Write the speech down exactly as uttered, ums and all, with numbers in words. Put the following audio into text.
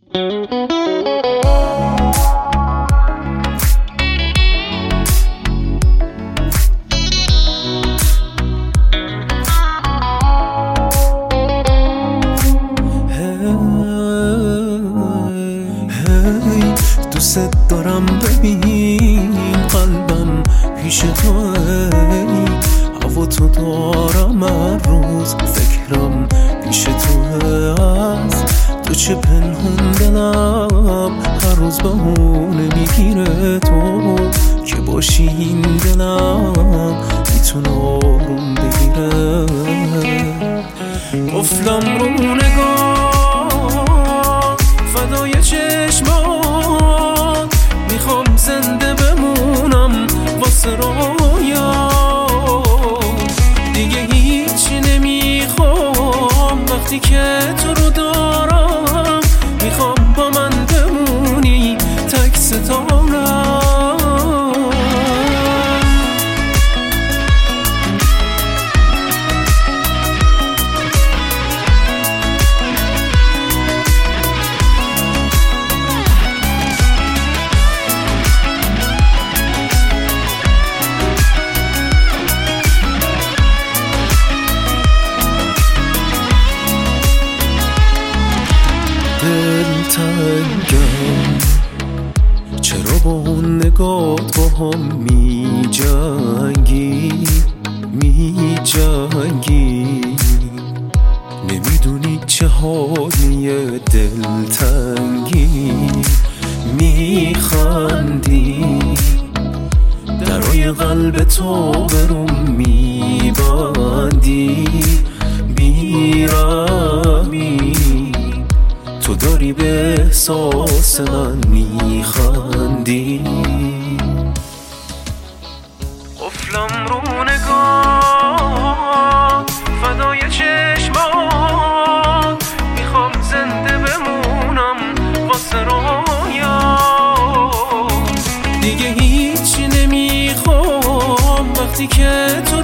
دوست دارم ببین قلبم پیش تو، هوا تو دارم هر روز، فکرم پیش تو هست، تو چه پنهون دلم هر روز بهونه میگیره تو، که باشی این دلم میتونه آروم بگیره. قفلم رو نگاه فدای چشمات، میخوام زنده بمونم واسه رویا، دیگه هیچی نمیخوام وقتی که تو رو دارم، میخوام با من بمونی تک ستارم. دلتنگم چرا با اون نگات با هم می جنگی می جنگی، نمیدونی چه حالیه دلتنگی، میخندی درای قلب تو برون میبندی، بیرمی تو داری به احساس من میخندی. قفلم رو نگاه فدای چشمات، میخوام زنده بمونم واسه رویا، دیگه هیچی نمیخوام وقتی که تو